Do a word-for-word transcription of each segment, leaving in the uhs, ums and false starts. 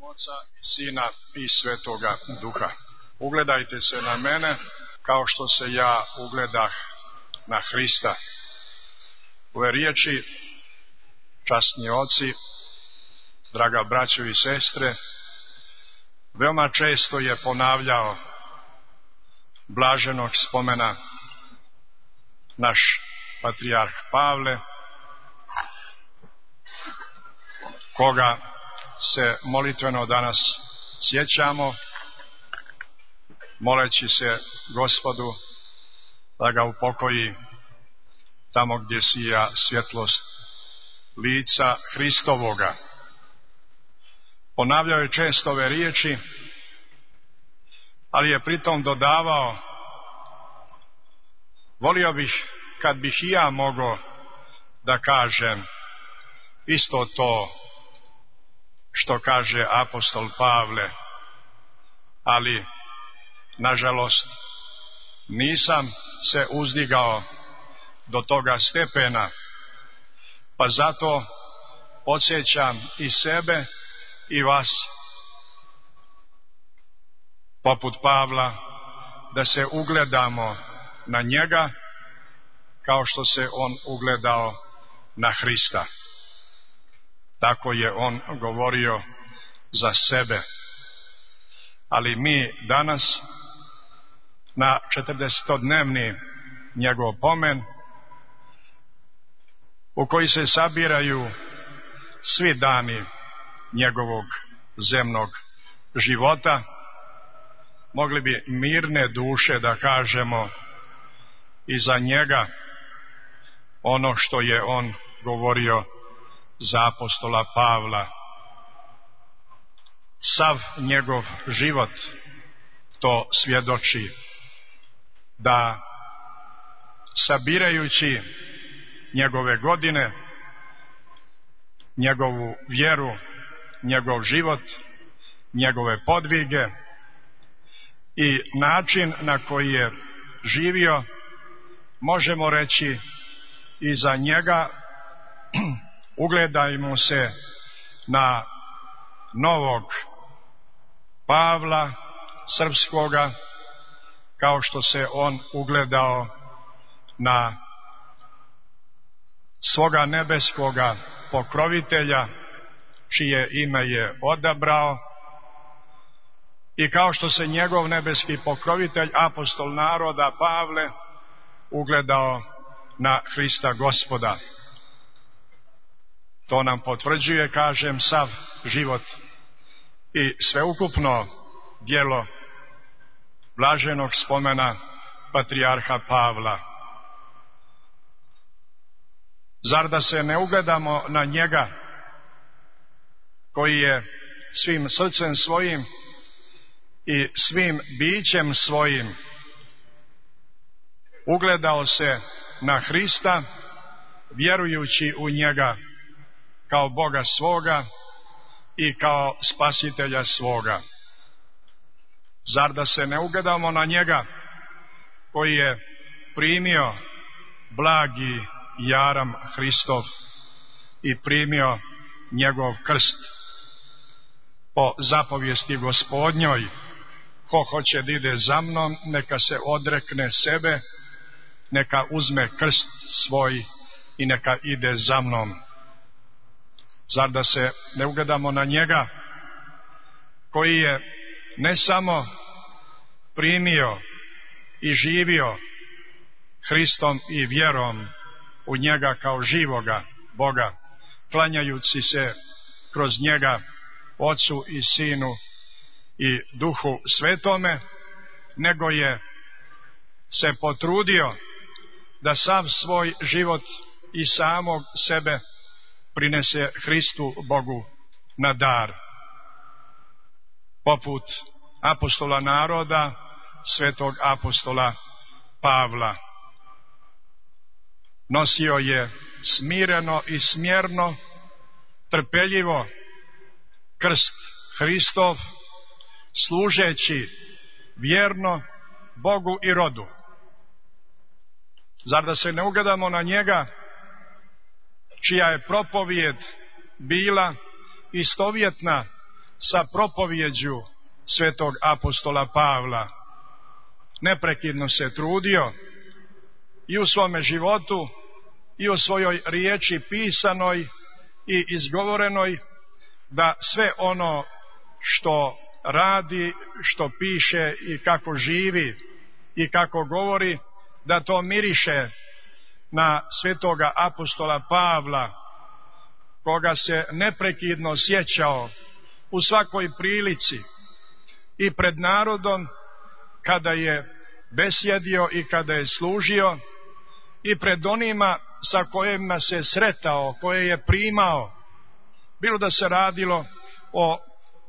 Oca i Sina i Svetoga Duha. Ugledajte se na mene kao što se ja ugledah na Hrista. Ove riječi, časni oci, draga braćo i sestre, veoma često je ponavljao blaženog spomena naš patrijarh Pavle, koga se molitveno danas sjećamo, moleći se Gospodu da ga upokoji tamo gdje sija svjetlost lica Hristovoga. Ponavljao je često ove riječi, ali je pritom dodavao: volio bih kad bih i ja mogao da kažem isto to što kaže apostol Pavle, ali nažalost nisam se uzdigao do toga stepena, pa zato podsjećam i sebe i vas, poput Pavla, da se ugledamo na njega kao što se on ugledao na Hrista. Tako je on govorio za sebe. Ali mi danas, na četrdesetodnevni njegov pomen, u koji se sabiraju svi dani njegovog zemnog života, mogli bi mirne duše da kažemo i za njega ono što je on govorio za apostola Pavla. Sav njegov život to svjedoči, da sabirajući njegove godine, njegovu vjeru, njegov život, njegove podvige i način na koji je živio, možemo reći i za njega ugledajmo se na novog Pavla srpskoga, kao što se on ugledao na svoga nebeskoga pokrovitelja, čije ime je odabrao, i kao što se njegov nebeski pokrovitelj, apostol naroda Pavle, ugledao na Hrista Gospoda. To nam potvrđuje, kažem, sav život i sveukupno djelo blaženog spomena patrijarha Pavla. Zar da se ne ugledamo na njega, koji je svim srcem svojim i svim bićem svojim ugledao se na Hrista, vjerujući u njega kao Boga svoga i kao spasitelja svoga? Zar da se ne ugledamo na njega, koji je primio blagi jaram Hristov i primio njegov krst po zapovijesti Gospodnjoj: ko hoće da ide za mnom, neka se odrekne sebe, neka uzme krst svoj i neka ide za mnom. Zar da se ne ugledamo na njega, koji je ne samo primio i živio Hristom i vjerom u njega kao živoga Boga, klanjajući se kroz njega Ocu i Sinu i Duhu Svetome, nego je se potrudio da sav svoj život i samog sebe prinese Hristu Bogu na dar. Poput apostola naroda, svetog apostola Pavla. Nosio je smireno i smjerno, trpeljivo krst Hristov, služeći vjerno Bogu i rodu. Zar da se ne ugledamo na njega, čija je propovijed bila istovjetna sa propovjeđu svetog apostola Pavla. Neprekidno se trudio i u svome životu i u svojoj riječi pisanoj i izgovorenoj da sve ono što radi, što piše i kako živi i kako govori, da to miriše na svetoga apostola Pavla, koga se neprekidno sjećao u svakoj prilici i pred narodom kada je besjedio i kada je služio i pred onima sa kojima se sretao, koje je primao, bilo da se radilo o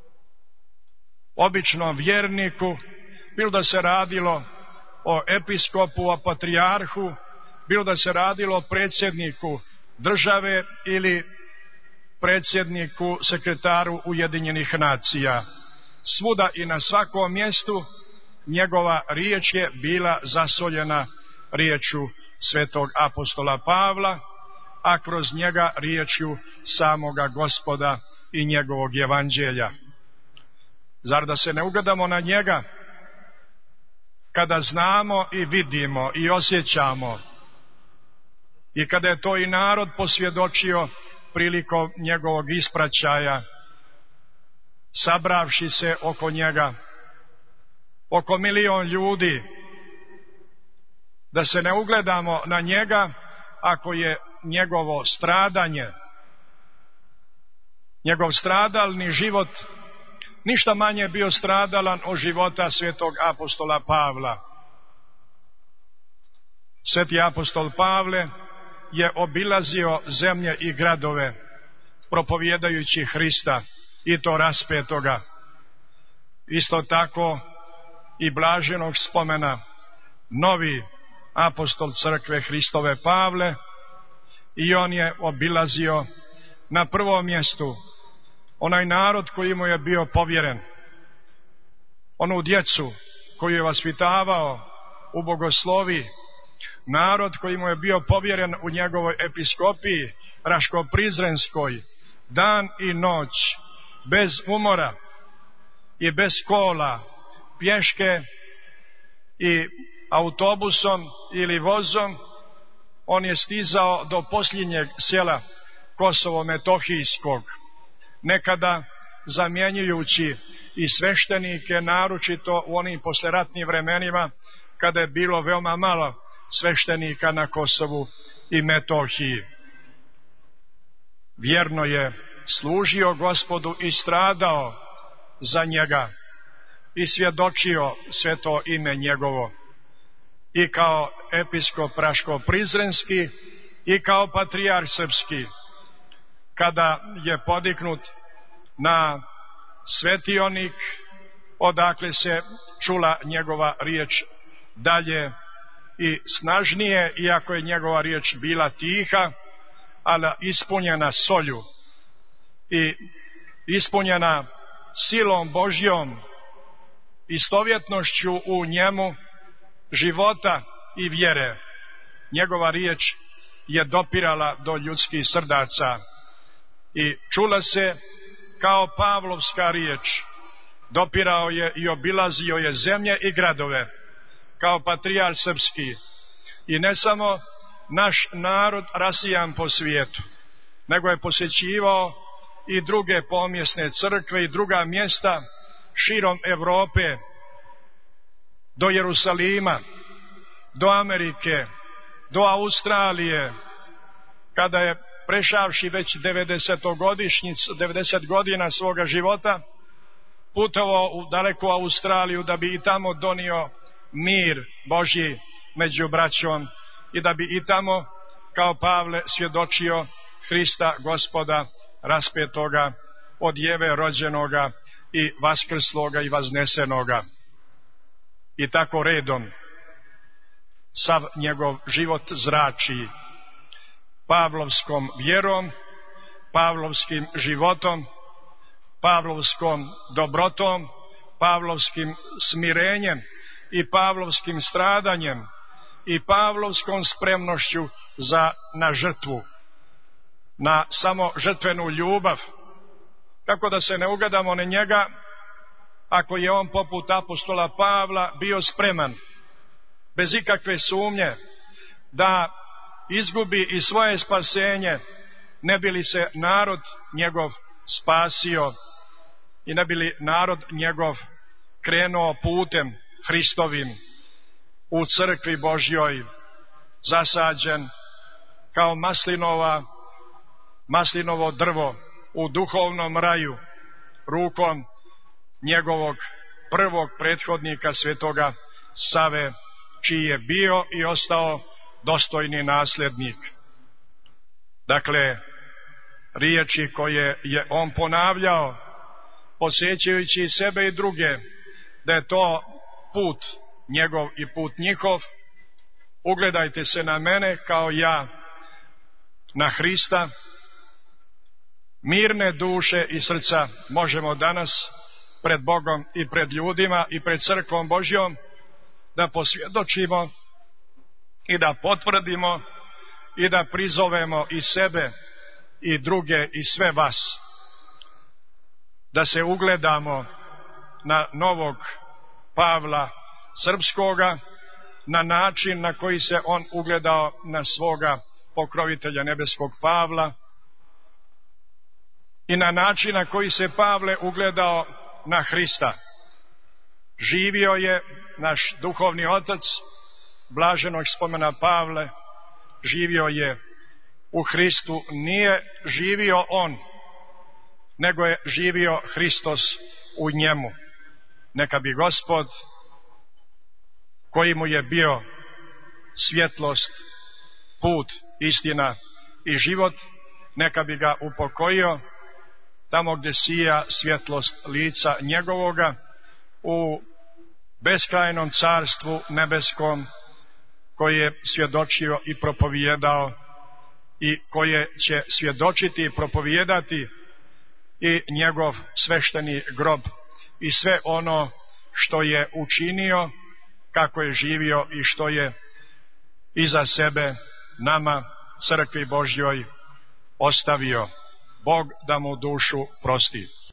običnom vjerniku, bilo da se radilo o episkopu, o patrijarhu, bilo da se radilo o predsjedniku države ili predsjedniku, sekretaru Ujedinjenih nacija. Svuda i na svakom mjestu njegova riječ je bila zasoljena riječju svetog apostola Pavla, a kroz njega riječju samoga Gospoda i njegovog evanđelja. Zar da se ne ugledamo na njega kada znamo i vidimo i osjećamo, i kada je to i narod posvjedočio prilikom njegovog ispraćaja, sabravši se oko njega, oko milion ljudi, da se ne ugledamo na njega ako je njegovo stradanje, njegov stradalni život ništa manje bio stradalan od života svetog apostola Pavla. Sveti apostol Pavle je obilazio zemlje i gradove propovjedajući Hrista, i to raspetoga. Isto tako i blaženog spomena novi apostol crkve Hristove Pavle, i on je obilazio na prvom mjestu onaj narod koji mu je bio povjeren, onu djecu koju je vaspitavao u bogoslovi, narod koji mu je bio povjeren u njegovoj episkopiji Raško-Prizrenskoj, dan i noć, bez umora i bez kola, pješke i autobusom ili vozom, on je stizao do posljednjeg sela Kosovo-Metohijskog, nekada zamjenjujući i sveštenike, naročito u onim posleratnim vremenima kada je bilo veoma malo sveštenika na Kosovu i Metohiji. Vjerno je služio Gospodu i stradao za njega i svjedočio sveto ime njegovo, i kao episkop Raško-Prizrenski i kao patrijarh srpski, kada je podignut na svetionik odakle se čula njegova riječ dalje i snažnije, iako je njegova riječ bila tiha, ali ispunjena solju i ispunjena silom Božjom, istovjetnošću u njemu života i vjere. Njegova riječ je dopirala do ljudskih srdaca i čula se kao Pavlovska riječ. Dopirao je i obilazio je zemlje i gradove kao patrijarh srpski, i ne samo naš narod rasijan po svijetu, nego je posjećivao i druge pomjesne crkve i druga mjesta širom Europe, do Jerusalima, do Amerike, do Australije, kada je prešavši već devedeset godina svoga života, putovao u daleku Australiju da bi i tamo donio mir Božji među braćom i da bi i tamo kao Pavle svjedočio Hrista Gospoda raspetoga, od Jeve rođenoga i vaskrsloga i vaznesenoga. I tako redom sav njegov život zrači pavlovskom vjerom, pavlovskim životom, pavlovskom dobrotom, pavlovskim smirenjem i pavlovskim stradanjem i pavlovskom spremnošću za na žrtvu, na samo žrtvenu ljubav, Kako da se ne ugledamo na njega, ako je on poput apostola Pavla bio spreman, bez ikakve sumnje, da izgubi i svoje spasenje, ne bi li se narod njegov spasio i ne bi li narod njegov krenuo putem Hristovim u crkvi Božjoj, zasađen kao maslinova, maslinovo drvo u duhovnom raju, rukom njegovog prvog prethodnika svetoga Save, čiji je bio i ostao dostojni nasljednik. Dakle, riječi koje je on ponavljao, podsjećajući sebe i druge, da je to put njegov i put njihov. Ugledajte se na mene kao ja na Hrista. Mirne duše i srca možemo danas pred Bogom i pred ljudima i pred crkvom Božjom da posvjedočimo i da potvrdimo i da prizovemo i sebe i druge i sve vas, da se ugledamo na novog Pavla Srpskoga, na način na koji se on ugledao na svoga pokrovitelja nebeskog Pavla i na način na koji se Pavle ugledao na Hrista. Živio je naš duhovni otac blaženog spomena Pavle, živio je u Hristu, nije živio on, nego je živio Hristos u njemu. Neka bi Gospod, koji mu je bio svjetlost, put, istina i život, neka bi ga upokojio tamo gdje sija svjetlost lica njegovoga, u beskrajnom carstvu nebeskom, koje je svjedočio i propovijedao i koje će svjedočiti i propovijedati i njegov svešteni grob i sve ono što je učinio, kako je živio i što je iza sebe nama, crkvi Božjoj, ostavio. Bog da mu dušu prosti.